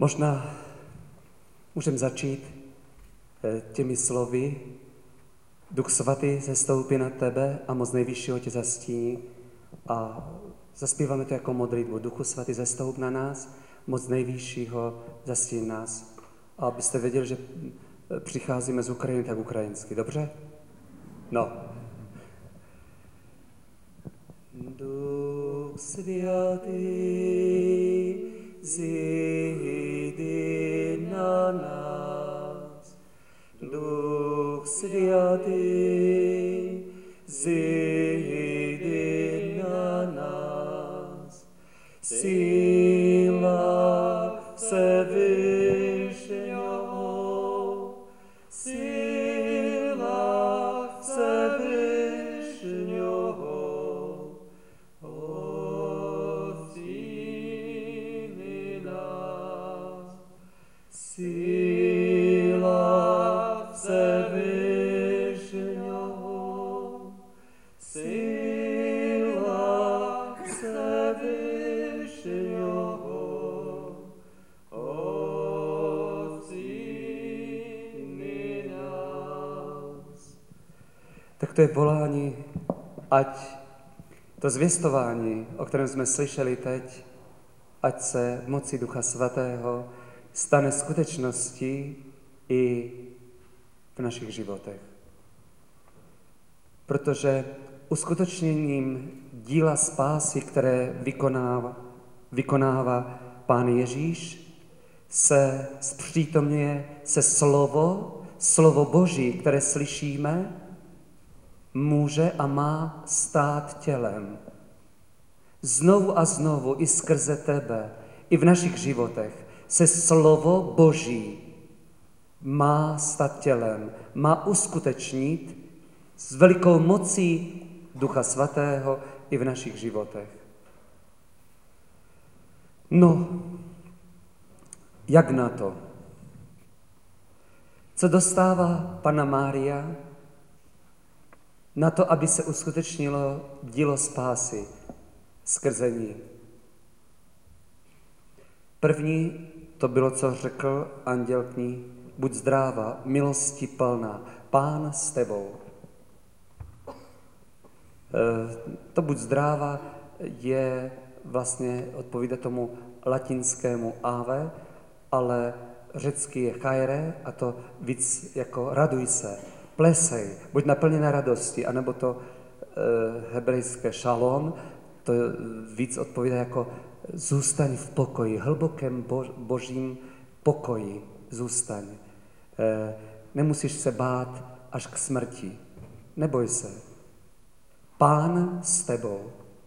Možná můžeme začít těmi slovy. Duch svatý sestoupí na tebe a moc nejvyššího tě zastíní. A zaspíváme to jako modlitbu. Duchu svatý, sestoup na nás, moc nejvyššího zastíní nás. A abyste věděli, že přicházíme z Ukrajiny, tak ukrajinsky. Dobře? No. Duch svatý, zjdi na nás. Duch svatý, zjdi na nás. Síla Vševyššího, síla Vševyššího, odsíli nás. Síla Vševyššího, síla Vševyššího, odsíli nás. Tak to je volání, ať to zvěstování, o kterém jsme slyšeli teď, ať se v moci Ducha Svatého stane skutečností i v našich životech. Protože uskutečněním díla spásy, které vykonává Pán Ježíš, se zpřítomňuje se slovo Boží, které slyšíme, může a má stát tělem. Znovu a znovu i skrze tebe, i v našich životech se slovo Boží má stát tělem, má uskutečnit s velikou mocí Ducha Svatého i v našich životech. No, jak na to? Co dostává Panna Mária na to, aby se uskutečnilo dílo spásy skrze ní? První to bylo, co řekl anděl k ní: buď zdráva, milosti plná, Pán s tebou. To buď zdráva je vlastně odpovídá tomu latinskému ave, ale řecky je chaire a to víc jako raduj se, plesej, buď naplněna radosti, anebo to hebrejské šalom, to víc odpovídá jako zůstaň v pokoji, hlubokém božím pokoji, zůstaň. Nemusíš se bát až k smrti, neboj se. Pán s tebou.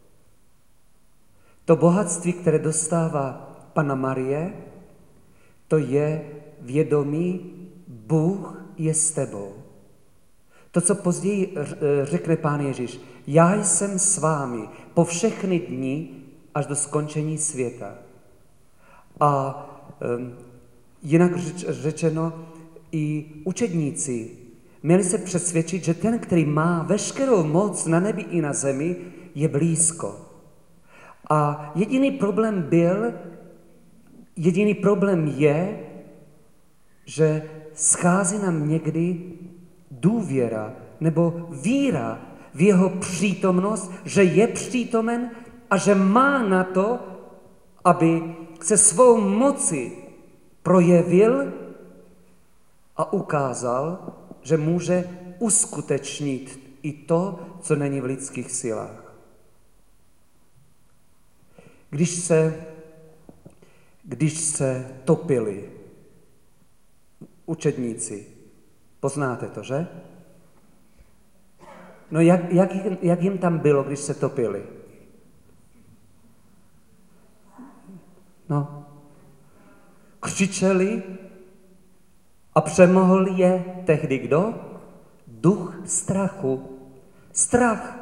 To bohatství, které dostává Panna Marie, to je vědomí, Bůh je s tebou. To, co později řekne Pán Ježíš, já jsem s vámi po všechny dny až do skončení světa. A jinak řečeno, i učedníci měli se přesvědčit, že ten, který má veškerou moc na nebi i na zemi, je blízko. A jediný problém je, že schází nám někdy důvěra nebo víra v jeho přítomnost, že je přítomen a že má na to, aby se svou moci projevil a ukázal, že může uskutečnit i to, co není v lidských silách. Když se topili učedníci, poznáte to, že? No jak jim tam bylo, když se topili? No, křičeli a přemohl je tehdy kdo? Duch strachu. Strach.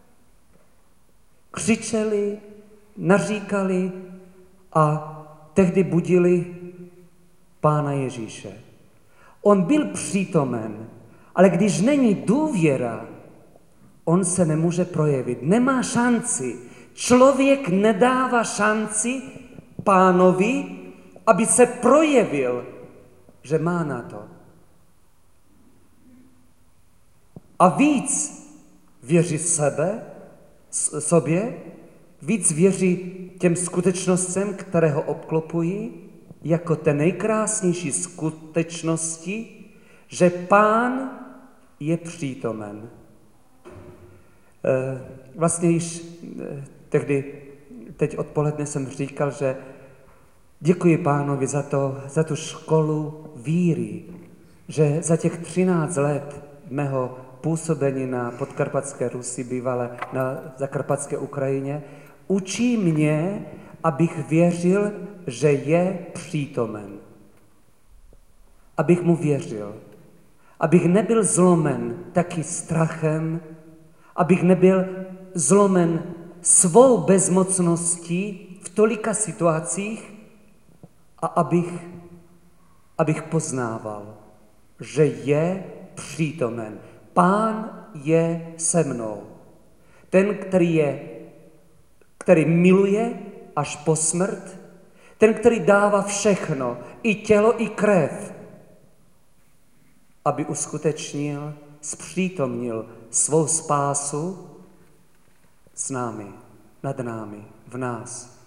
Křičeli, naříkali a tehdy budili Pána Ježíše. On byl přítomen, ale když není důvěra, on se nemůže projevit. Nemá šanci. Člověk nedává šanci Pánovi, aby se projevil, že má na to. A víc věří sobě, víc věří těm skutečnostem, které ho obklopují, jako té nejkrásnější skutečnosti, že Pán je přítomen. Vlastně již teď odpoledne jsem říkal, že děkuji Pánovi za tu školu víry, že za těch 13 let mého působení na podkarpatské Rusi, bývalé na zakarpatské Ukrajině, učí mě, abych věřil, že je přítomen. Abych mu věřil. Abych nebyl zlomen taky strachem, abych nebyl zlomen svou bezmocností v tolika situacích a abych poznával, že je přítomen. Pán je se mnou. Ten, který miluje až po smrt, ten, který dává všechno, i tělo, i krev, aby uskutečnil, zpřítomnil svou spásu s námi, nad námi, v nás.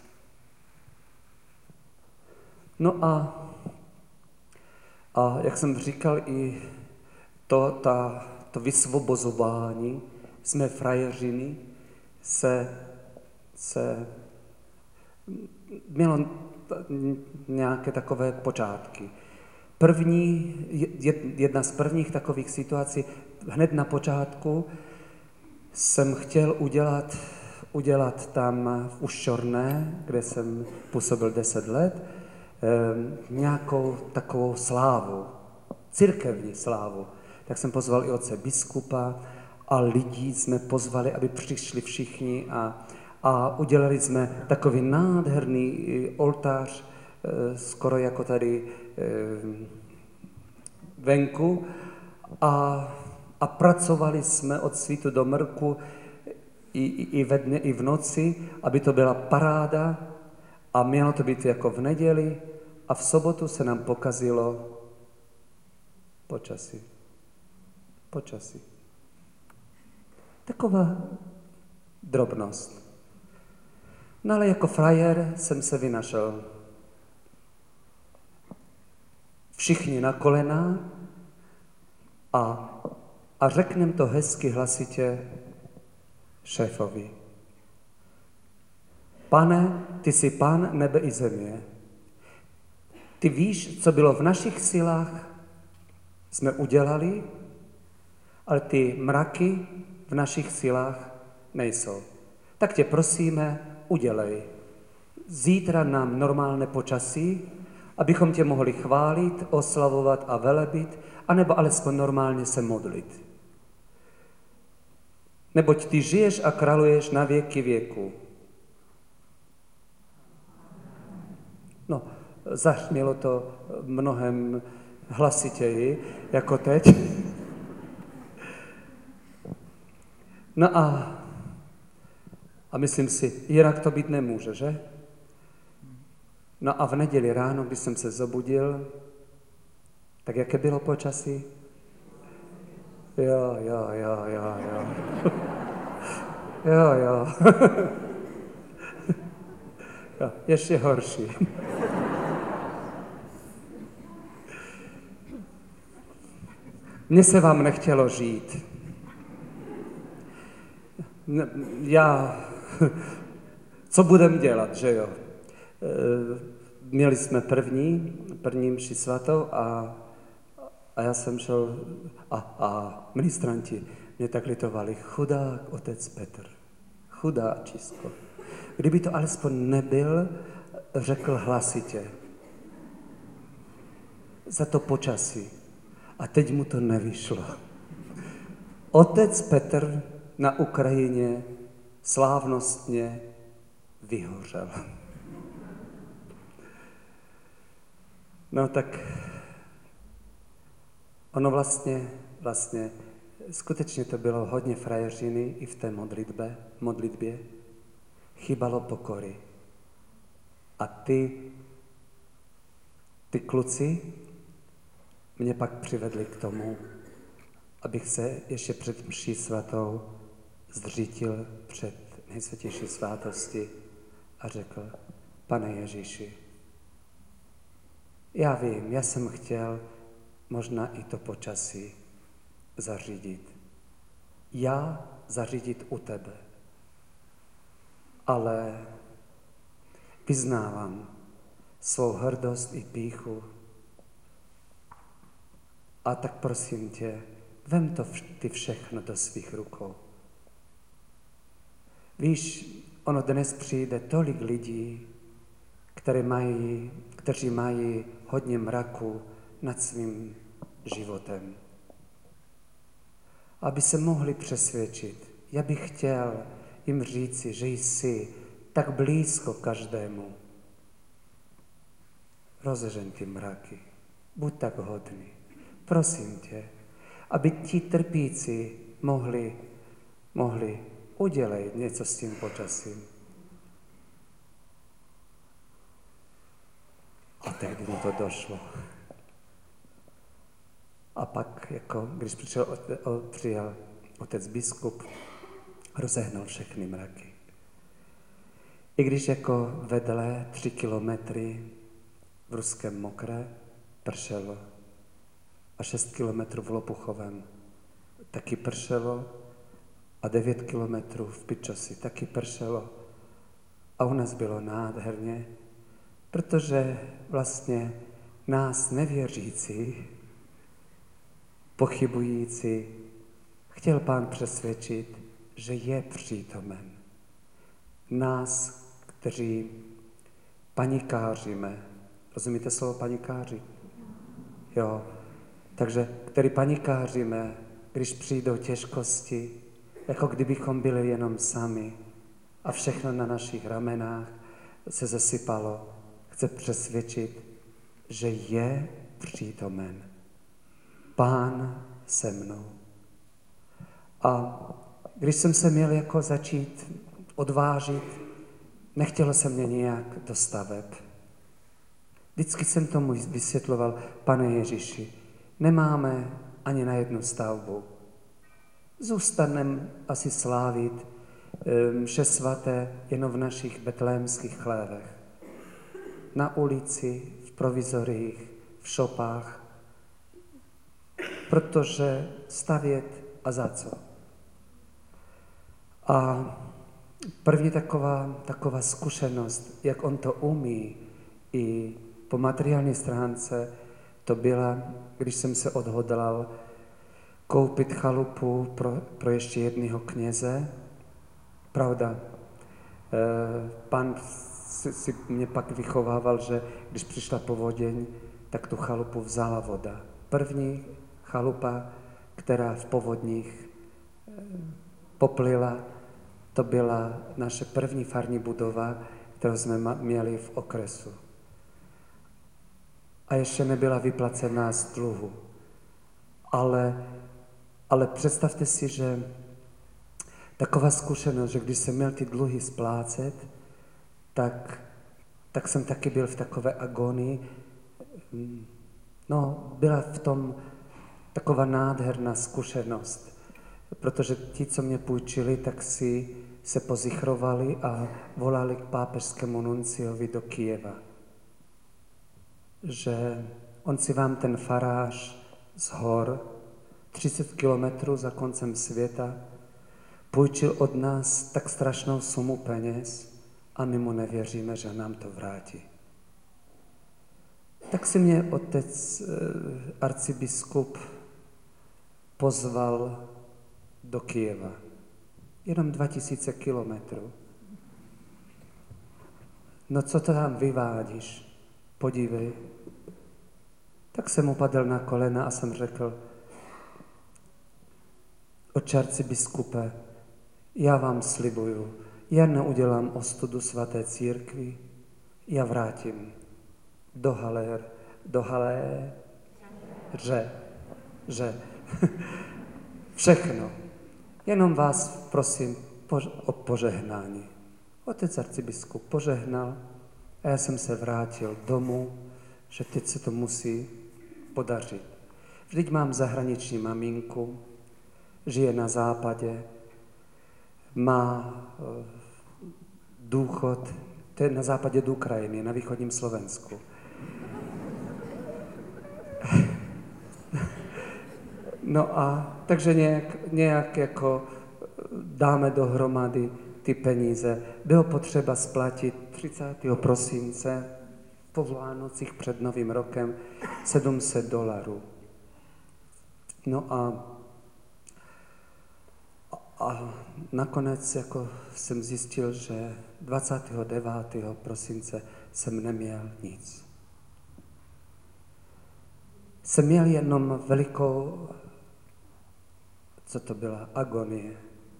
No a jak jsem říkal, i to vysvobozování z mé frajeřiny se mělo nějaké takové počátky. Jedna z prvních takových situací, hned na počátku jsem chtěl udělat tam v Uščorné, kde jsem působil 10 let, nějakou takovou slávu, církevní slávu. Tak jsem pozval i otce biskupa a lidí jsme pozvali, aby přišli všichni a udělali jsme takový nádherný oltář, skoro jako tady venku a pracovali jsme od svitu do mrku i ve dne, i v noci, aby to byla paráda a mělo to být jako v neděli a v sobotu se nám pokazilo počasí. Taková drobnost. No ale jako frajer jsem se vynašel. Všichni na kolena a řeknem to hezky hlasitě šéfovi. Pane, ty jsi Pán nebe i země. Ty víš, co bylo v našich silách, jsme udělali, ale ty mraky v našich silách nejsou. Tak tě prosíme, udělej. Zítra nám normálné počasí, abychom tě mohli chválit, oslavovat a velebit, anebo alespoň normálně se modlit. Neboť ty žiješ a králuješ na věky věku. No, zahřmělo to mnohem hlasitěji, jako teď. No a myslím si, jinak to být nemůže, že? No a v neděli ráno, když jsem se zobudil, tak jaké bylo počasí? Jo. Jo. Ještě horší. Mně se vám nechtělo žít. Co budem dělat, že jo? Měli jsme první mši svatou a já jsem šel a ministranti mě tak litovali. Chudák otec Petr, chudáčisko. Kdyby to alespoň nebyl, řekl hlasitě. Za to počasí. A teď mu to nevyšlo. Otec Petr na Ukrajině slávnostně vyhořel. No tak ono vlastně skutečně to bylo hodně frajeřiny i v té modlitbě. Chybalo pokory. A ty Ty kluci mě pak přivedli k tomu, abych se ještě před mší svatou zdřítil před nejsvětější svátosti a řekl: Pane Ježíši, já vím, já jsem chtěl možná i to počasí zařídit. Já zařídit u tebe. Ale vyznávám svou hrdost i pýchu. A tak prosím tě, vem to ty všechno do svých rukou. Víš, ono dnes přijde tolik lidí, kteří mají hodně mraku nad svým životem. Aby se mohli přesvědčit, já bych chtěl jim říci, že jsi tak blízko každému. Rozežeň ty mraky, buď tak hodný. Prosím tě, aby ti trpící mohli udělat něco s tím počasím. A tehdy mi to došlo. A pak, když přijel otec biskup, rozehnal všechny mraky. I když vedle 3 kilometry v Ruském Mokré pršelo a 6 kilometrů v Lopuchovém taky pršelo a 9 kilometrů v Pičosi taky pršelo a u nás bylo nádherně, protože vlastně nás nevěřící, pochybující, chtěl Pán přesvědčit, že je přítomen. Nás, kteří panikáříme. Rozumíte slovo panikáři? Jo. Takže, který panikáříme, když přijdou těžkosti, jako kdybychom byli jenom sami a všechno na našich ramenách se zasypalo, chce přesvědčit, že je přítomen. Pán se mnou. A když jsem se měl začít odvážit, nechtělo se mě nějak do staveb. Vždycky jsem tomu vysvětloval: Pane Ježíši, nemáme ani na jednu stavbu. Zůstaneme asi slávit mše svaté jenom v našich betlémských chlévech. Na ulici, v provizoriích, v šopách, protože stavět a za co. A první taková zkušenost, jak on to umí i po materiální stránce, to byla, když jsem se odhodlal koupit chalupu pro ještě jednoho kněze. Pravda, Pán si mě pak vychovával, že když přišla povoděň, tak tu chalupu vzala voda. První chalupa, která v povodních poplila, to byla naše první farní budova, kterou jsme měli v okresu. A ještě nebyla vyplacená z dluhu. Ale představte si, že taková zkušenost, že když jsem měl ty dluhy splácet, tak jsem taky byl v takové agonii. No, byla v tom taková nádherná zkušenost, protože ti, co mě půjčili, tak si se pozichrovali a volali k pápežskému nunciovi do Kyjeva, že on si vám ten farář z hor 30 kilometrů za koncem světa půjčil od nás tak strašnou sumu peněz a my mu nevěříme, že nám to vrátí. Tak si mě otec arcibiskup pozval do Kyjeva. Jenom 2000 kilometrů. No co to tam vyvádíš? Podívej. Tak jsem upadl na kolena a jsem řekl: Otče arcibiskupe, já vám slibuju, já neudělám ostudu svaté církvi, já vrátím do haléře, všechno. Jenom vás prosím o požehnání. Otec arcibiskup požehnal a já jsem se vrátil domů, že teď se to musí podařit. Vždyť mám zahraniční maminku, žije na západě, má důchod, to je na západě do Ukrajiny, na východním Slovensku. No a takže nějak jako dáme dohromady ty peníze. Bylo potřeba splatit 30. prosince po Vánocích před Novým rokem $700. No a nakonec jako jsem zjistil, že 29. prosince jsem neměl nic. Jsem měl jenom velikou, co to byla, agonie.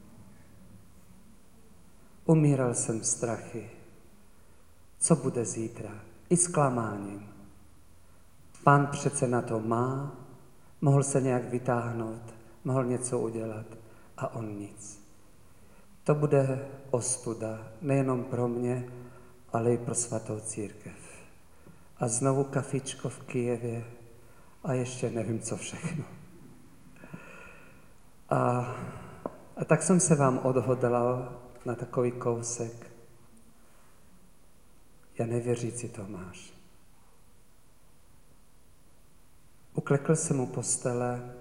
Umíral jsem strachy. Co bude zítra? I zklamáním. Pán přece na to má, mohl se nějak vytáhnout, mohl něco udělat a on nic. To bude ostuda nejenom pro mě, ale i pro svatou církev. A znovu kafičko v Kyjevě a ještě nevím, co všechno. A tak jsem se vám odhodlal na takový kousek. Já nevěřící Tomáš. Uklekl jsem u postele,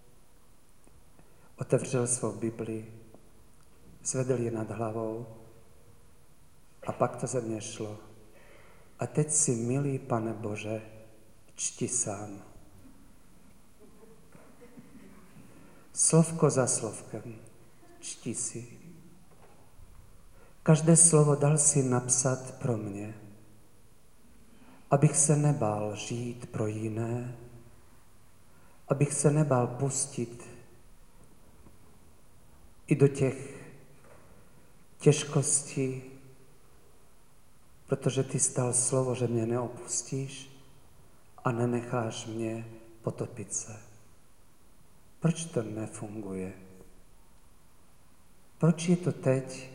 otevřel svou Bibli, zvedl ji nad hlavou a pak to ze mě šlo. A teď si, milý Pane Bože, čti sám. Slovko za slovkem, čti si. Každé slovo dal si napsat pro mě, abych se nebál žít pro jiné, abych se nebál pustit i do těch těžkostí, protože ty stal slovo, že mě neopustíš a nenecháš mě potopit se. Proč to nefunguje? Proč je to teď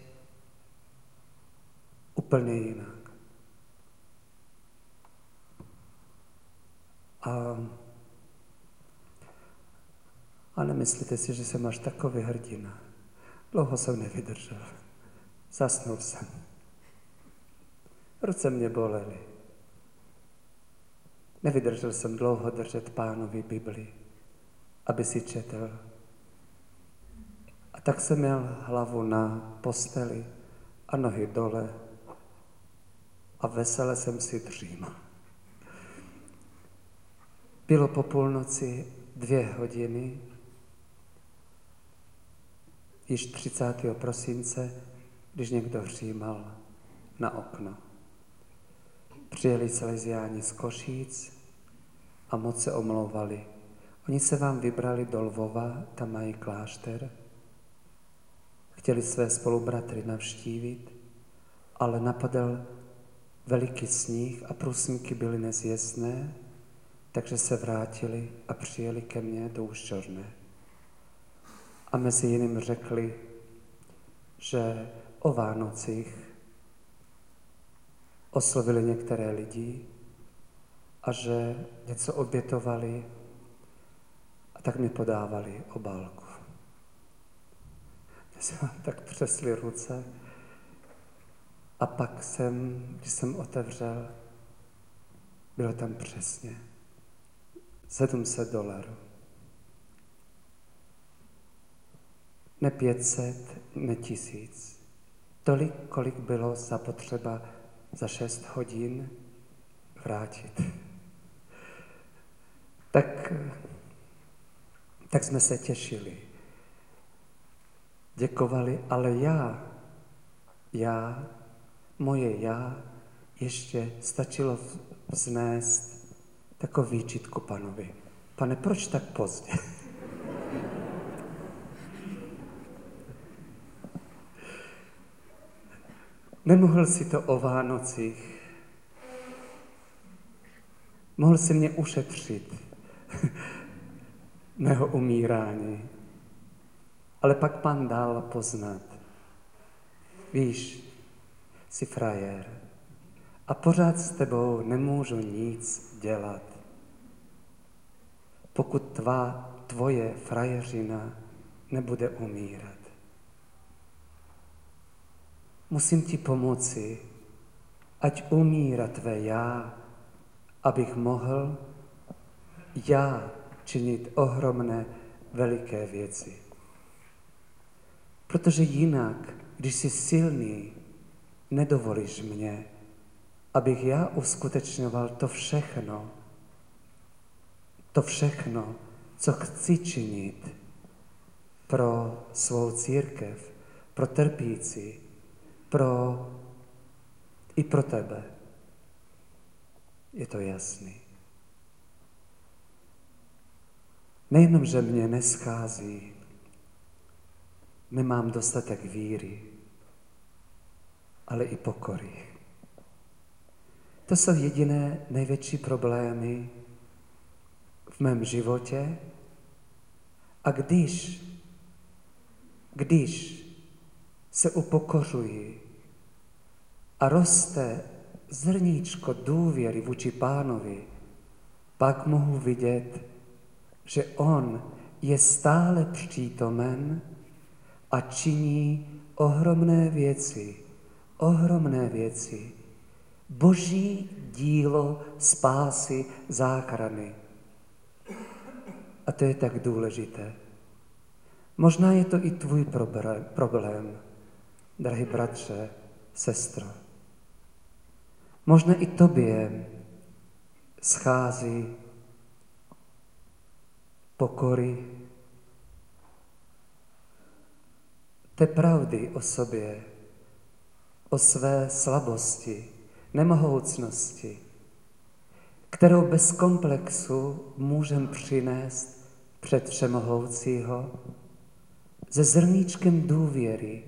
úplně jinak? A nemyslíte si, že jsem až takový hrdina. Dlouho jsem nevydržel. Zasnul jsem. Ruce mě bolely. Nevydržel jsem dlouho držet Pánovi Bibli, aby si četl. A tak jsem měl hlavu na posteli a nohy dole a vesele jsem si dřímal. Bylo po půlnoci 2 hodiny, již 30. prosince, když někdo hřímal na okno. Přijeli Salesiáni z Košíc a moc se omlouvali. Oni se vám vybrali do Lvova, tam mají klášter. Chtěli své spolubratry navštívit, ale napadl veliký sníh a průsmyky byly nezjistné, takže se vrátili a přijeli ke mně do Úšťovné. A mezi jiným řekli, že o Vánocích oslovili některé lidi a že něco obětovali a tak mi podávali obálku. Já jsem vám tak třesli ruce a pak když jsem otevřel, bylo tam přesně $700. Ne 500, ne 1000. Tolik, kolik bylo zapotřeba za 6 hodin vrátit. Tak jsme se těšili. Děkovali, ale moje já, ještě stačilo vznést takovou výčitku Panovi. Pane, proč tak pozdě? Nemohl si to o Vánocích. Mohl si mě ušetřit mého umírání. Ale pak Pán dal poznat. Víš, jsi frajer a pořád s tebou nemůžu nic dělat. Pokud tvoje frajeřina nebude umírat. Musím ti pomoci, ať umírá tvé já, abych mohl já činit ohromné, veliké věci. Protože jinak, když jsi silný, nedovolíš mě, abych já uskutečňoval to všechno, co chci činit pro svou církev, pro trpící, i pro tebe. Je to jasný. Nejenom, že mě neschází, nemám dostatek víry, ale i pokory. To jsou jediné největší problémy v mém životě. A když se upokořuji a roste zrníčko důvěry vůči Pánovi, pak mohu vidět, že on je stále přítomen a činí ohromné věci. Boží dílo spásy, záchrany. A to je tak důležité. Možná je to i tvůj problém, drahý bratře, sestro. Možná i tobě schází pokory, té pravdy o sobě, o své slabosti, nemohoucnosti, kterou bez komplexu můžem přinést před Všemohoucího, se zrníčkem důvěry.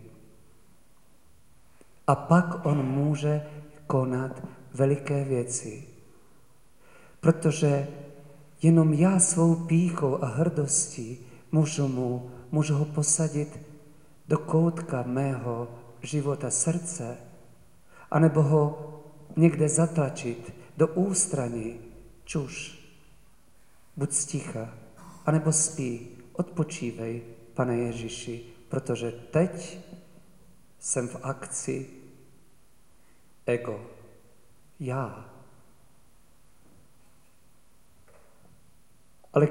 A pak on může konat veliké věci. Protože jenom já svou pýchou a hrdostí můžu ho posadit do koutka mého života srdce, anebo ho někde zatlačit do ústraní, čuš, buď sticha, anebo spí, odpočívej, Pane Ježíši, protože teď jsem v akci ego, já. Ale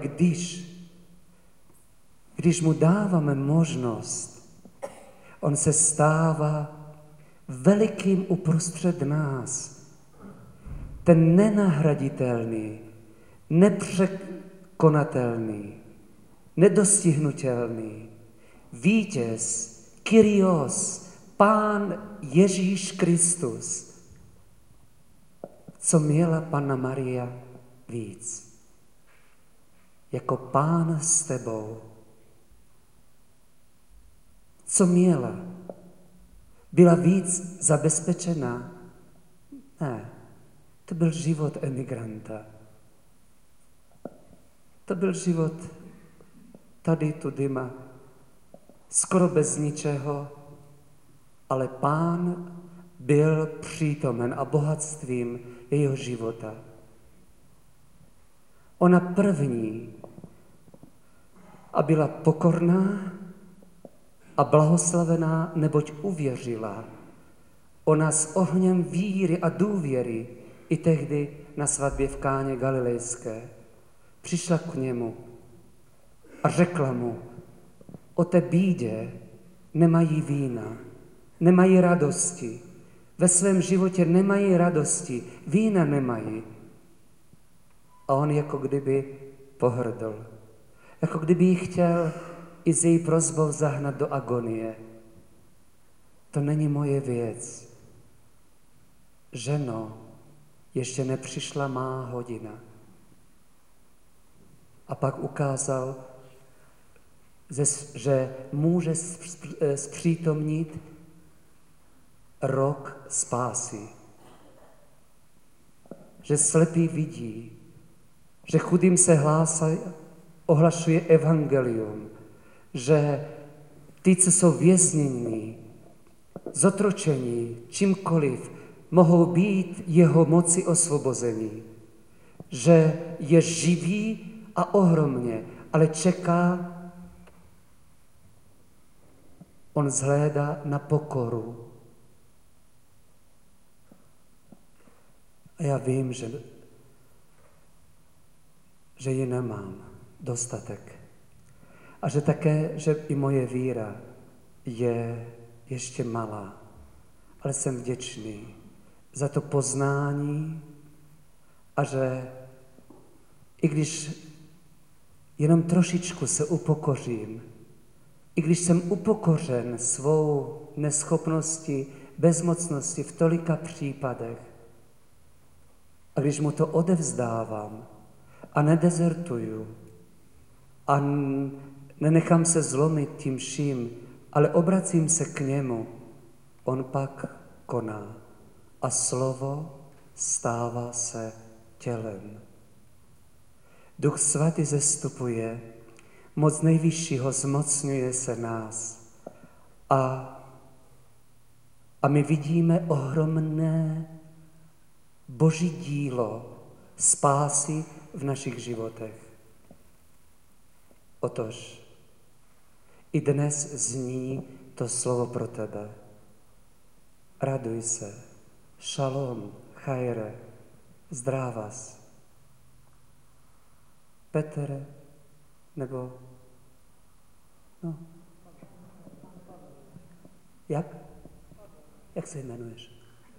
když mu dáváme možnost, on se stává velikým uprostřed nás. Ten nenahraditelný, nepřekonatelný, nedostihnutelný vítěz, Kyrios, Pán Ježíš Kristus. Co měla Panna Maria víc? Jako Pán s tebou. Co měla? Byla víc zabezpečena? Ne, to byl život emigranta. To byl život tady, tudyma, skoro bez ničeho, ale Pán byl přítomen a bohatstvím jejího života. Ona první a byla pokorná a blahoslavená, neboť uvěřila. Ona s ohněm víry a důvěry i tehdy na svatbě v Káně Galilejské přišla k němu a řekla mu, o té bídě nemají vína, nemají radosti, ve svém životě nemají radosti, vína nemají. A on jako kdyby pohrdl, jako kdyby ji chtěl i s její prosbou zahnat do agonie. To není moje věc. Ženo, ještě nepřišla má hodina. A pak ukázal, že může zpřítomnit rok spásy. Že slepý vidí, že chudým se ohlašuje evangelium, že ty, co jsou věznění, zotročení, čímkoliv, mohou být jeho moci osvobození. Že je živý a ohromně, ale čeká, on zhlédá na pokoru. A já vím, že ji nemám dostatek. A že také, že i moje víra je ještě malá. Ale jsem vděčný za to poznání a že i když jenom trošičku se upokořím, i když jsem upokořen svou neschopností, bezmocností v tolika případech, a když mu to odevzdávám a nedezertuju a nenechám se zlomit tím vším, ale obracím se k němu, on pak koná a slovo stává se tělem. Duch svatý zestupuje, moc nejvyššího zmocňuje se nás a my vidíme ohromné Boží dílo spásy v našich životech. Otož i dnes zní to slovo pro tebe. Raduj se, šalom, chajre, zdrávas. Petr, nebo, no, jak? Jak se jmenuješ?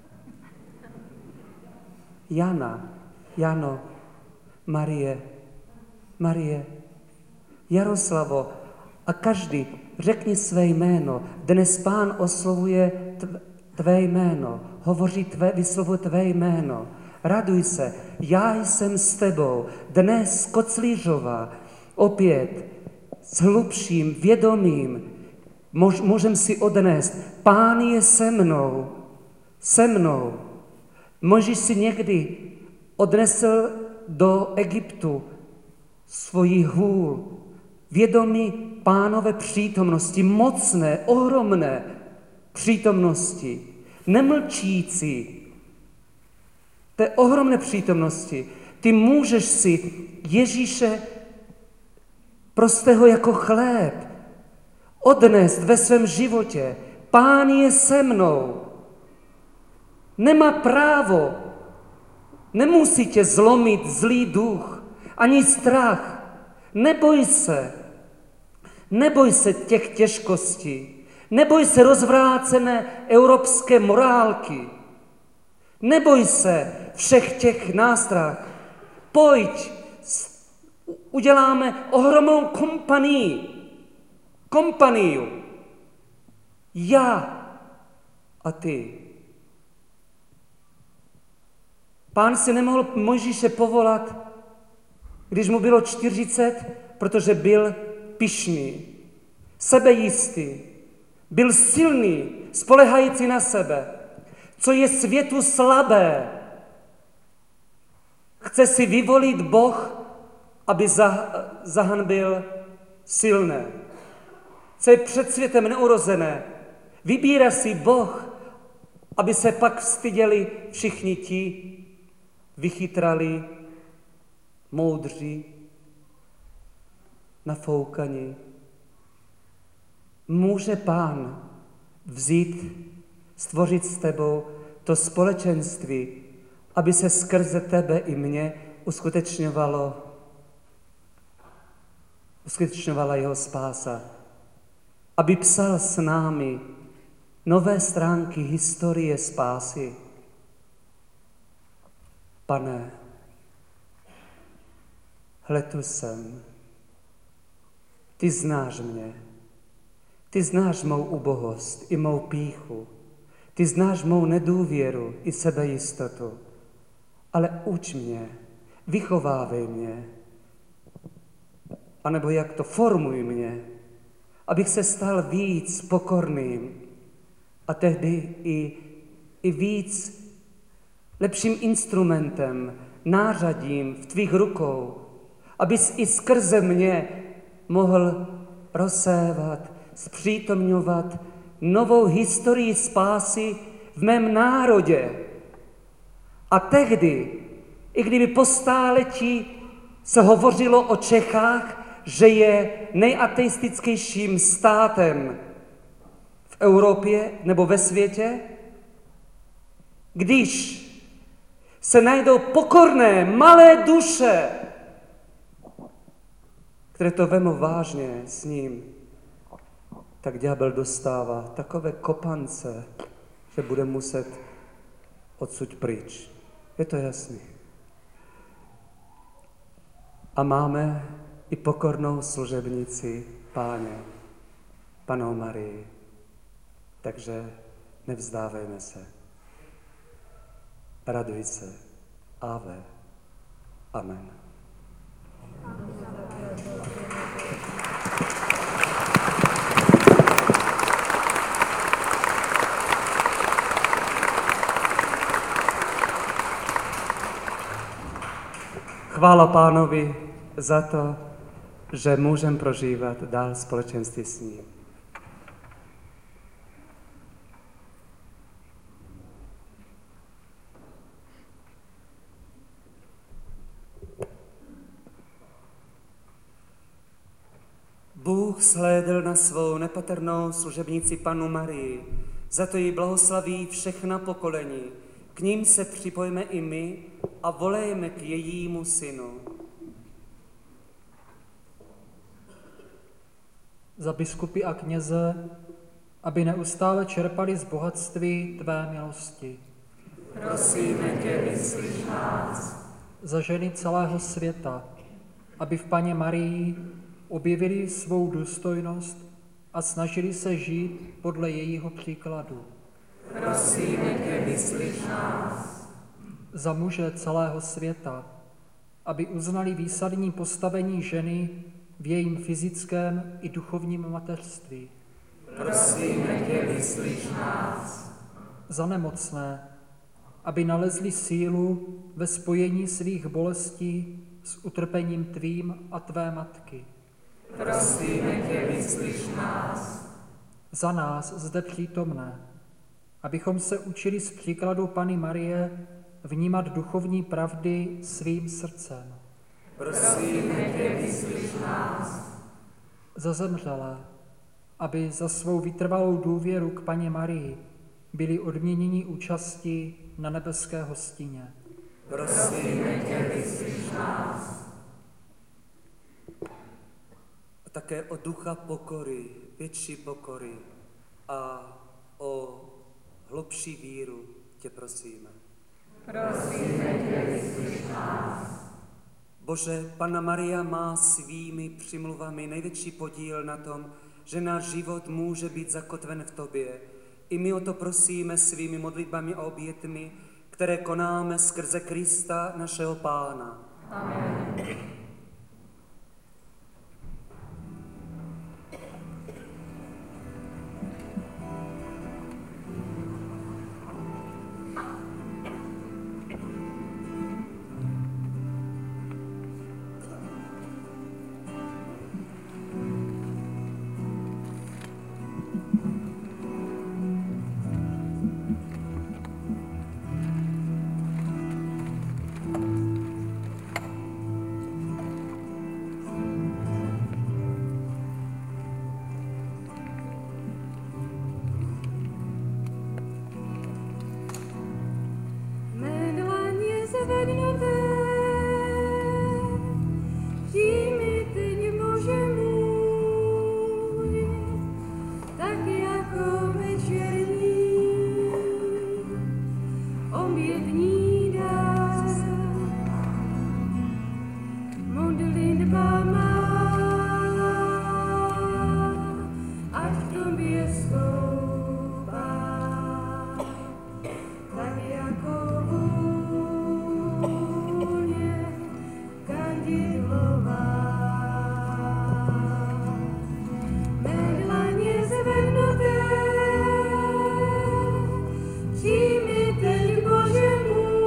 Jana, Jano, Marie, Jaroslavo a každý řekni své jméno. Dnes Pán oslovuje tvé jméno, vyslovuje tvé jméno. Raduj se, já jsem s tebou. Dnes Koclířova opět s hlubším vědomím můžem si odnést. Pán je se mnou. Možíš si někdy odnesl do Egyptu svoji hůl, vědomí Pánové přítomnosti, mocné, ohromné přítomnosti, nemlčící, té ohromné přítomnosti. Ty můžeš si Ježíše prostého jako chléb odnést ve svém životě. Pán je se mnou. Nemá právo, nemusí tě zlomit zlý duch, ani strach. Neboj se těch těžkostí, neboj se rozvrácené evropské morálky, neboj se všech těch nástrah. Pojď, uděláme ohromnou kompaniu. Já a ty. Pán si nemohl Mojžíše povolat, když mu bylo 40, protože byl pyšný, sebejistý, byl silný, spolehající na sebe. Co je světu slabé, chce si vyvolit Boh, aby zahanbil silné. Co je před světem neurozené, vybírá si Boh, aby se pak vstyděli všichni ti, vychytrali, moudří, nafoukaní. Může Pán stvořit s tebou to společenství, aby se skrze tebe i mě uskutečňovala jeho spása. Aby psal s námi nové stránky historie spásy. Pane, hle tu jsem. Ty znáš mě. Ty znáš mou ubohost i mou pýchu. Ty znáš mou nedůvěru i sebejistotu. Ale uč mě, vychovávej mě. A nebo jak to, formuj mě, abych se stal víc pokorným a tehdy i víc lepším instrumentem, nářadím v tvých rukou, abys i skrze mě mohl rozsévat, zpřítomňovat novou historii spásy v mém národě, A tehdy, i kdyby po stáletí se hovořilo o Čechách, že je nejateistickějším státem v Evropě nebo ve světě, když se najdou pokorné, malé duše, které to vemou vážně s ním, tak ďábel dostává takové kopance, že bude muset odsud pryč. Je to jasný. A máme i pokornou služebnici Páně, Pannou Marii. Takže nevzdávejme se. Raduj se. Ave. Amen. Chvála Pánovi za to, že můžeme prožívat dál společenství s ním. Bůh shlédl na svou nepatrnou služebnici Pannu Marii, za to jí blahoslaví všechna pokolení. K ním se připojíme i my a volejme k jejímu synu. Za biskupy a kněze, aby neustále čerpali z bohatství tvé milosti. Prosíme tě, vyslyš nás. Za ženy celého světa, aby v Panně Marii objevili svou důstojnost a snažili se žít podle jejího příkladu. Prosíme tě, vyslyš nás. Za muže celého světa, aby uznali výsadní postavení ženy v jejím fyzickém i duchovním mateřství. Prosíme tě, vyslyš nás. Za nemocné, aby nalezli sílu ve spojení svých bolestí s utrpením tvým a tvé matky. Prosíme tě, vyslyš nás. Za nás zde přítomné, abychom se učili z příkladu Panny Marie vnímat duchovní pravdy svým srdcem. Prosíme tě, vyslyš nás. Za zemřelé, aby za svou vytrvalou důvěru k Panně Marii byli odměněni účastí na nebeské hostině. Prosíme tě, vyslyš nás. A také o ducha pokory, větší pokory a o hlubší víru tě prosíme. Prosíme tě, vyslyš nás. Bože, Panna Maria má svými přimluvami největší podíl na tom, že náš život může být zakotven v tobě. I my o to prosíme svými modlitbami a obětmi, které konáme skrze Krista, našeho Pána. Amen. Přijmi teď, Bože můj,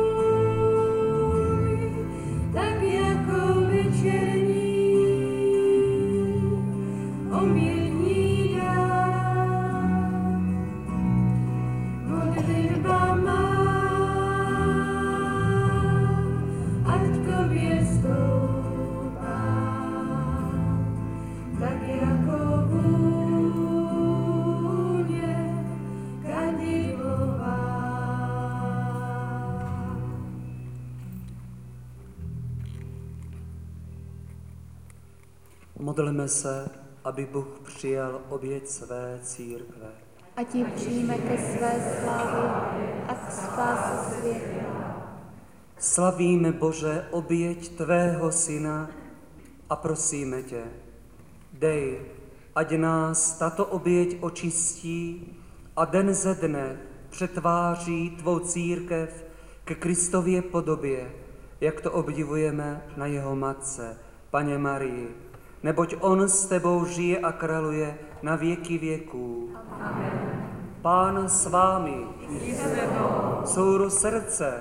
Modleme se, aby Bůh přijal oběť své církve. Ať ji přijme ke své slávě a k spáse světa. Slavíme, Bože, oběť tvého Syna a prosíme tě, dej, ať nás tato oběť očistí a den ze dne přetváří tvou církev ke Kristově podobě, jak to obdivujeme na jeho matce, Panně Marii, neboť on s tebou žije a králuje na věky věků. Amen. Pán s vámi, souro srdce,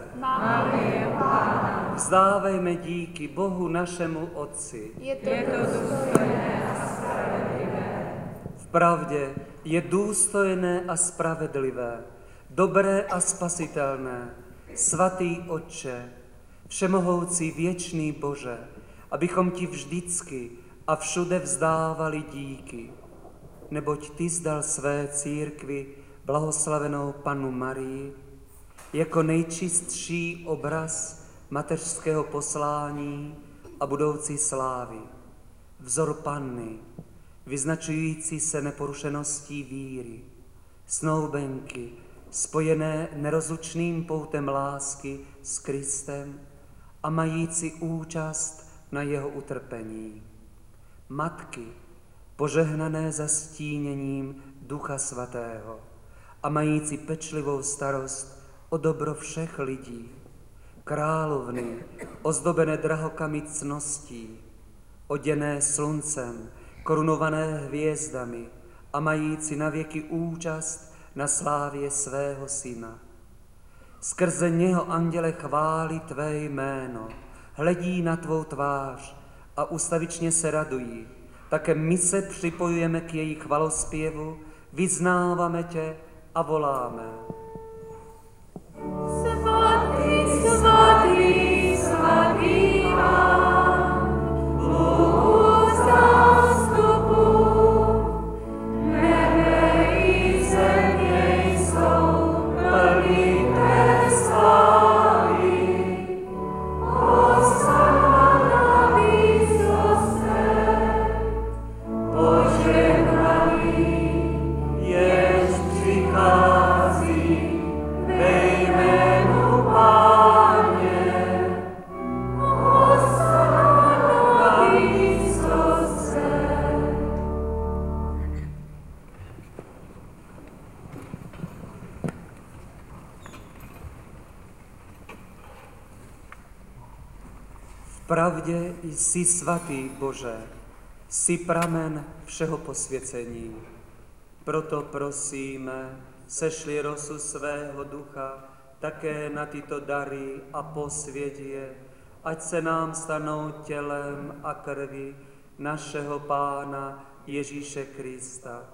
vzdávejme díky Bohu našemu Otci. Je to důstojné a spravedlivé. Vpravdě je důstojné a spravedlivé, dobré a spasitelné, svatý Otče, všemohoucí věčný Bože, abychom ti vždycky a všude vzdávali díky. Neboť ty zdal své církvi blahoslavenou Pannu Marii jako nejčistší obraz mateřského poslání a budoucí slávy, vzor Panny, vyznačující se neporušeností víry, snoubenky, spojené nerozlučným poutem lásky s Kristem a mající účast na jeho utrpení. Matky, požehnané zastíněním Ducha Svatého a mající pečlivou starost o dobro všech lidí, královny, ozdobené drahokamy cností, oděné sluncem, korunované hvězdami a mající navěky účast na slávě svého Syna. Skrze něho, anděle, chválí tvé jméno, hledí na tvou tvář a ustavičně se radují. Také my se připojujeme k její chvalospěvu, vyznáváme tě a voláme. Svatý, svatý, svatý Pán, Bůh zástupu, nebe i země jsou plný té slávy. Hosana na výsostech, požehnaný, jež přichází ve jménu Páně. Hosana na výsostech. Vpravdě jsi svatý, Bože, jsi pramen všeho posvěcení. Proto prosíme, sešli rosu svého ducha také na tyto dary a posvěť je, ať se nám stanou tělem a krví našeho Pána Ježíše Krista.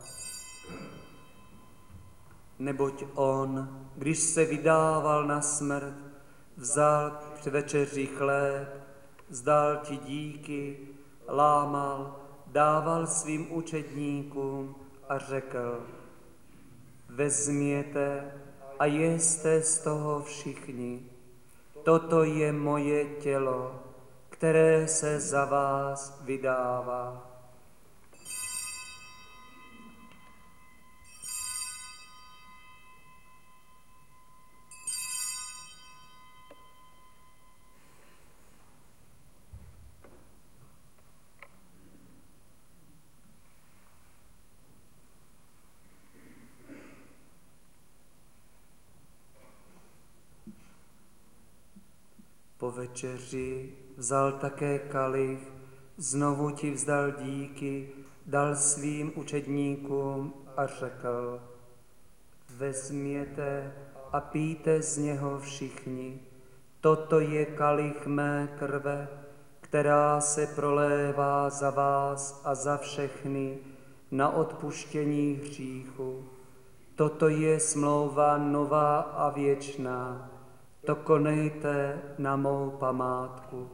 Neboť on, když se vydával na smrt, vzal při večeři chléb, vzdal ti díky, lámal, dával svým učedníkům a řekl: vezměte a jeste z toho všichni. Toto je moje tělo, které se za vás vydává. Po večeři vzal také kalich, znovu ti vzdal díky, dal svým učedníkům a řekl: vezměte a pijte z něho všichni. Toto je kalich mé krve, která se prolévá za vás a za všechny na odpuštění hříchu. Toto je smlouva nová a věčná. To konejte na mou památku.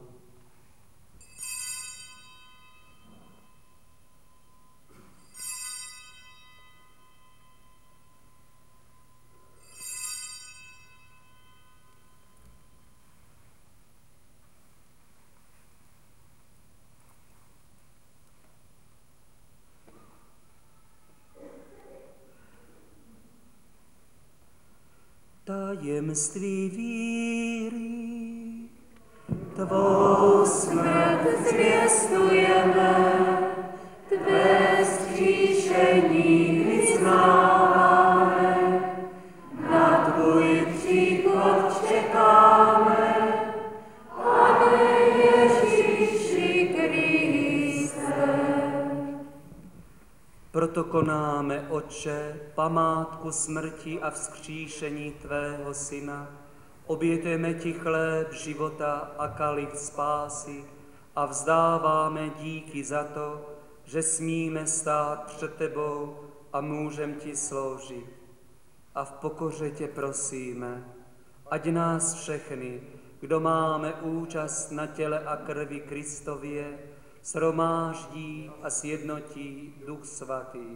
Tajemství víry, tvou smrt Zvěstujeme, tvé vzkříšení vyznáváme, na tvůj příchod čekáme, Pane Ježíši Kriste. Proto konáme, Otče, památku smrti a vzkříšení tvého Syna. Obětujeme ti chléb života a kalich spásy a vzdáváme díky za to, že smíme stát před tebou a můžeme ti sloužit. A v pokoře tě prosíme, ať nás všechny, kdo máme účast na těle a krvi Kristově, shromáždí a sjednotí Duch Svatý.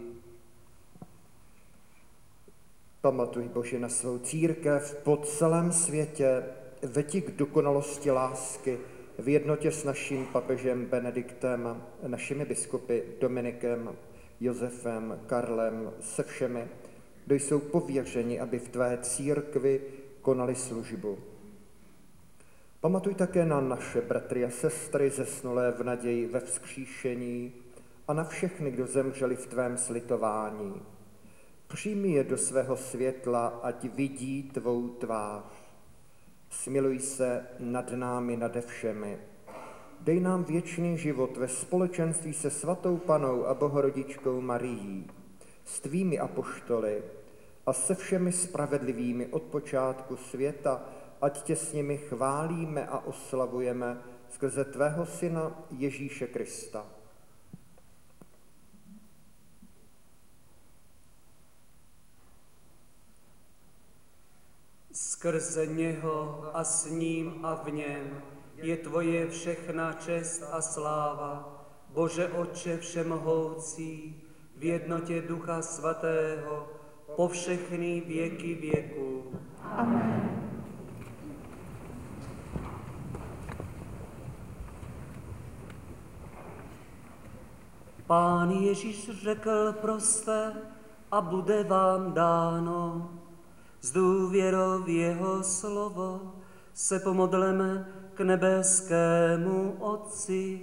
Pamatuj, Bože, na svou církev po celém světě, vedi k dokonalosti lásky v jednotě s naším papežem Benediktem, našimi biskupy Dominikem, Josefem, Karlem, se všemi, kdo jsou pověřeni, aby v tvé církvi konali službu. Pamatuj také na naše bratry a sestry zesnulé v naději ve vzkříšení a na všechny, kdo zemřeli v tvém slitování. Přijmi je do svého světla, ať vidí tvou tvář. Smiluj se nad námi, nade všemi. Dej nám věčný život ve společenství se svatou Pannou a Bohorodičkou Marií, s tvými apoštoly a se všemi spravedlivými od počátku světa, ať tě s nimi chválíme a oslavujeme skrze tvého Syna Ježíše Krista. Skrze něho a s ním a v něm je tvoje všechna čest a sláva, Bože Otče všemohoucí, v jednotě Ducha Svatého, po všechny věky věků. Amen. Pán Ježíš řekl, proste a bude vám dáno. S důvěrou v jeho slovo se pomodleme k nebeskému Otci.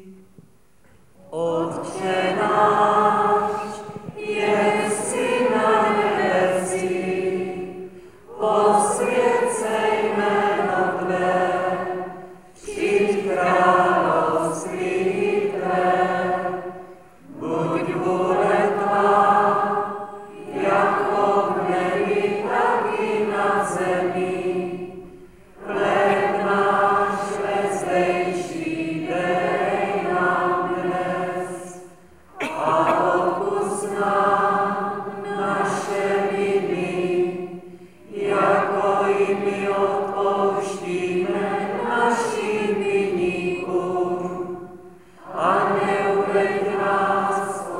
Otče náš, jsi na nebesích, posvěcej jméno tvé, přijď království tvé, buď vůle tvá, jako v nebi, tak i na zemi. Chléb náš vezdejší dej nám dnes a odpusť nám naše viny, jako i my odpouštíme našim viníkům. A neuveď nás v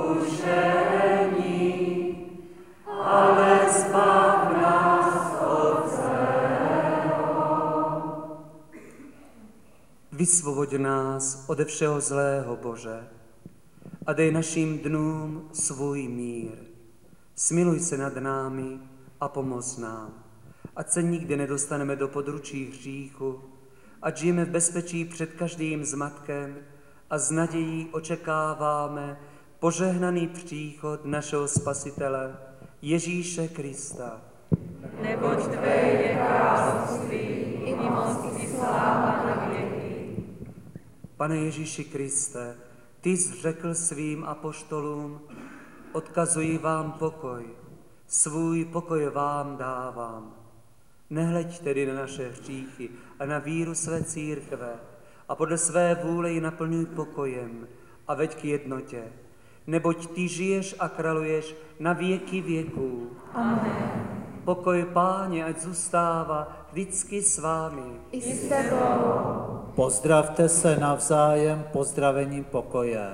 pokušení, ale zbav nás od zlého. Vysvoboď nás ode všeho zlého, Bože, a dej našim dnům svůj mír. Smiluj se nad námi a pomoz nám, ať se nikdy nedostaneme do područí hříchu, ať žijeme v bezpečí před každým zmatkem a s nadějí očekáváme požehnaný příchod našeho Spasitele Ježíše Krista. Neboť tvé je království, i moc, i sláva na věky. Pane Ježíši Kriste, ty jsi řekl svým apoštolům, odkazuji vám pokoj, svůj pokoj vám dávám. Nehleď tedy na naše hříchy a na víru své církve a podle své vůle ji naplňuj pokojem a veď k jednotě, neboť ty žiješ a králuješ na věky věků. Amen. Pokoj Páně, ať zůstává vždycky s vámi. I s tebou. Pozdravte se navzájem pozdravením pokoje.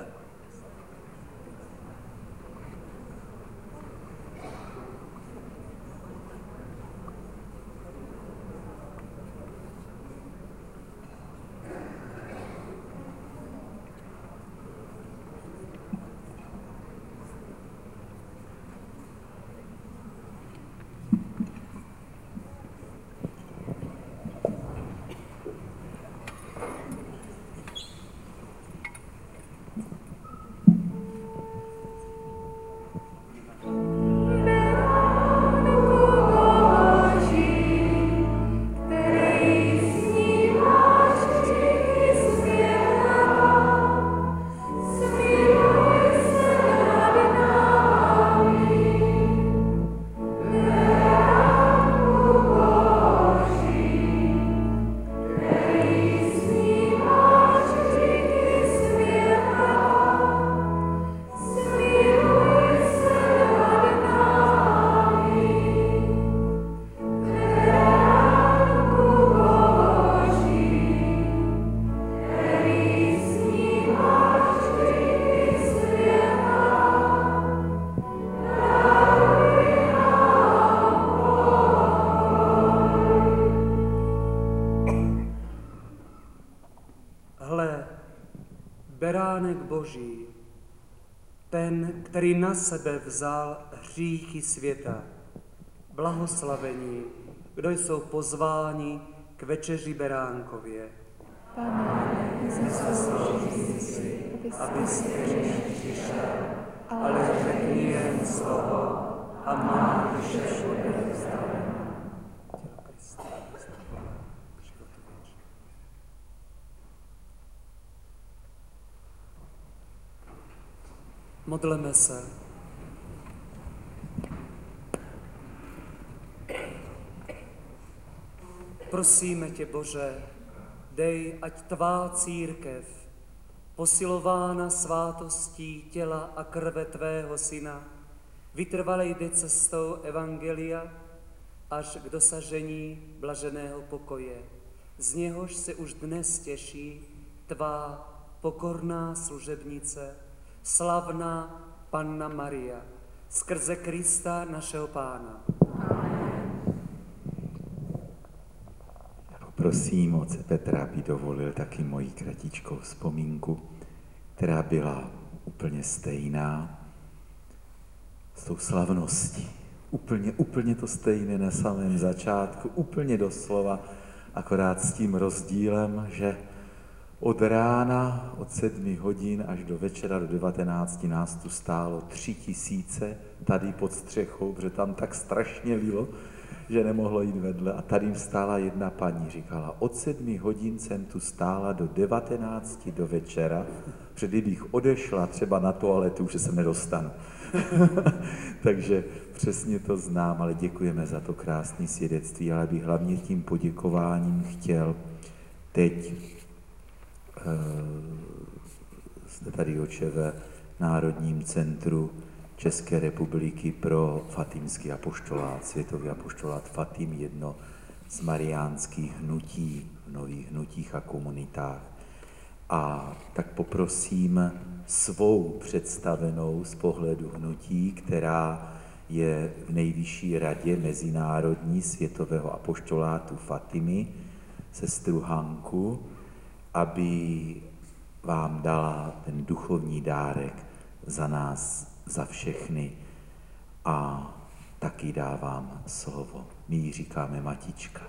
beránek Boží, ten, který na sebe vzal hříchy světa. Blahoslavení, kdo jsou pozváni k večeři beránkově. Pane, nezasloužím si, abys přišel, ale řekni jen slovo a má duše bude uzdravena. Modleme se. Prosíme tě, Bože, dej, ať tvá církev, posilována svátostí těla a krve tvého syna, vytrvale jde cestou evangelia až k dosažení blaženého pokoje. Z něhož se už dnes těší tvá pokorná služebnice, slavná Panna Maria, skrze Krista našeho Pána. Prosím otce Petra, aby dovolil taky moji kratičkou vzpomínku, která byla úplně stejná s tou slavností. Úplně to stejné na samém začátku, úplně doslova, akorát s tím rozdílem, že od rána, od 7 hodin až do večera do 19 nás tu stálo 3000 tady pod střechou, protože tam tak strašně lilo, že nemohlo jít vedle. A tady stála jedna paní, říkala, od 7 hodin jsem tu stála do 19 do večera, protože kdybych odešla třeba na toaletu, už se nedostanu. Takže přesně to znám, ale děkujeme za to krásné svědectví, ale bych hlavně tím poděkováním chtěl teď jste tady oče ve Národním centru České republiky pro fatimský apoštolát, světový apoštolát Fatim, jedno z mariánských hnutí, v nových hnutích a komunitách. A tak poprosím svou představenou z pohledu hnutí, která je v nejvyšší radě Mezinárodní světového apoštolátu Fatimy, sestru Hanku, aby vám dala ten duchovní dárek za nás, za všechny a taky dávám slovo. My jí říkáme Matička.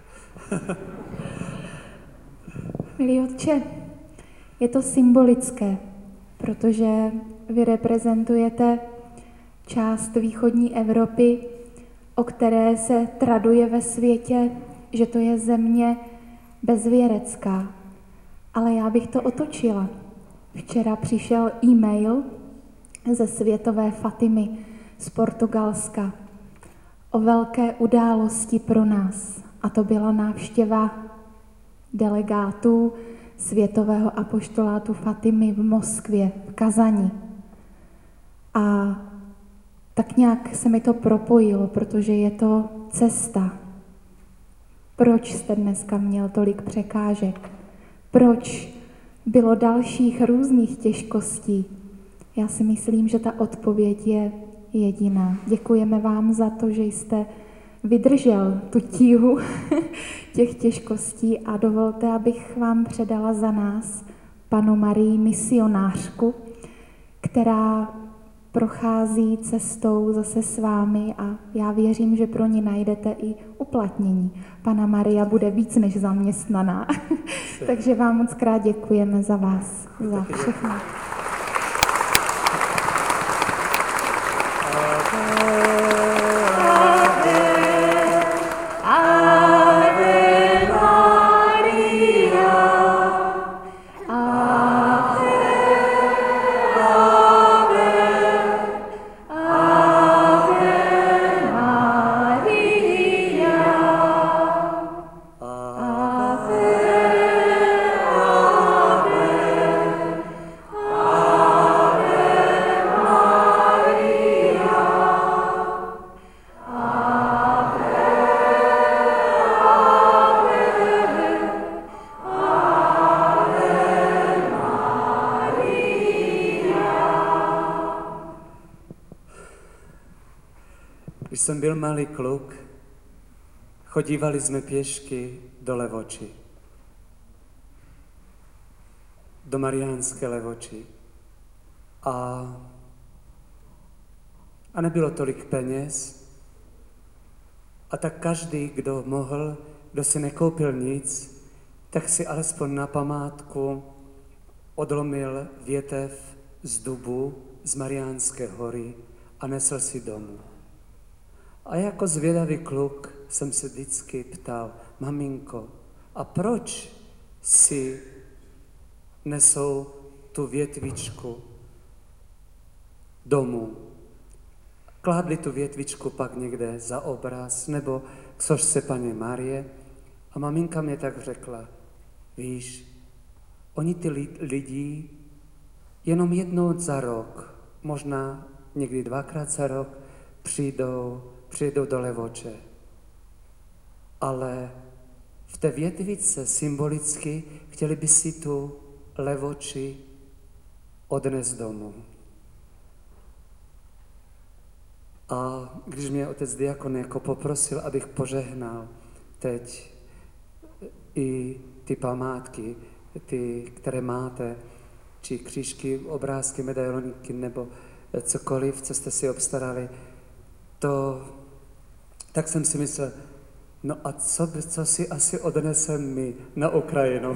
Milý otče, je to symbolické, protože vy reprezentujete část východní Evropy, o které se traduje ve světě, že to je země bezvěrecká. Ale já bych to otočila. Včera přišel e-mail ze světové Fatimy z Portugalska o velké události pro nás. A to byla návštěva delegátů světového apoštolátu Fatimy v Moskvě, v Kazani. A tak nějak se mi to propojilo, protože je to cesta. Proč jste dneska měl tolik překážek? Proč bylo dalších různých těžkostí? Já si myslím, že ta odpověď je jediná. Děkujeme vám za to, že jste vydržel tu tíhu těch těžkostí a dovolte, abych vám předala za nás Panu Marii misionářku, která prochází cestou zase s vámi a já věřím, že pro ní najdete i uplatnění. Panna Maria bude víc než zaměstnaná. Takže vám moc krát děkujeme za vás, za všechno. Když jsem byl malý kluk, chodívali jsme pěšky do Levoči. do Mariánské Levoči. A nebylo tolik peněz. A tak každý, kdo mohl, kdo si nekoupil nic, tak si alespoň na památku odlomil větev z dubu z Mariánské hory a nesl si domů. A jako zvědavý kluk jsem se vždycky ptal, maminko, a proč si nesou tu větvičku domů? Kládli tu větvičku pak někde za obraz nebo k sošce Panny Marie a maminka mě tak řekla, víš, oni ty lidi jenom jednou za rok, možná někdy dvakrát za rok, přijdou do Levoče. Ale v té větvičce symbolicky chtěli by si tu Levoči odnést domů. A když mě otec diakon jako poprosil, abych požehnal teď i ty památky, ty, které máte, či křížky, obrázky, medailonky nebo cokoliv, co jste si obstarali, tak jsem si myslel, no a co si asi odnesem my na Ukrajinu?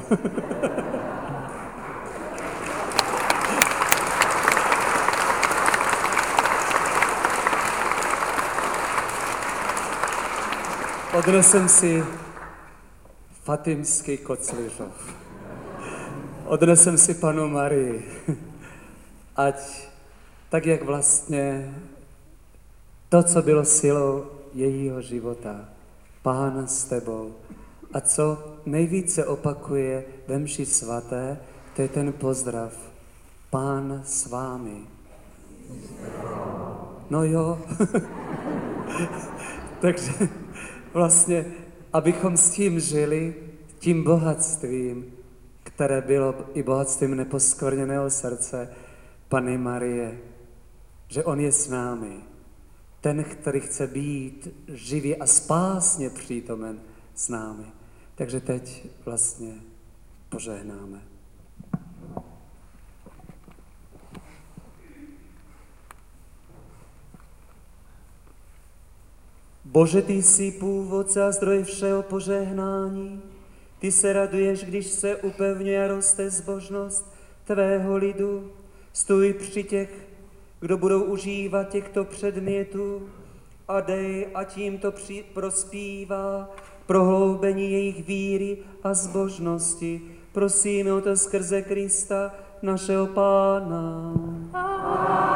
Odnesem si Fatimský Kocliřov. Odnesem si Pannu Marii. Ať tak, jak vlastně to, co bylo silou jejího života, Pán s tebou. A co nejvíce opakuje ve mši svaté, to je ten pozdrav. Pán s vámi. No jo. Takže vlastně, abychom s tím žili, tím bohatstvím, které bylo i bohatstvím neposkvrněného srdce Panny Marie, že on je s námi. Ten, který chce být živě a spásně přítomen s námi. Takže teď vlastně požehnáme. Bože, ty jsi původce a zdroj všeho požehnání. Ty se raduješ, když se upevňuje a roste zbožnost tvého lidu. Stůj při těch, kdo budou užívat těchto předmětů a dej, ať jim to prospívá prohloubení jejich víry a zbožnosti. Prosíme o to skrze Krista, našeho Pána. Amen.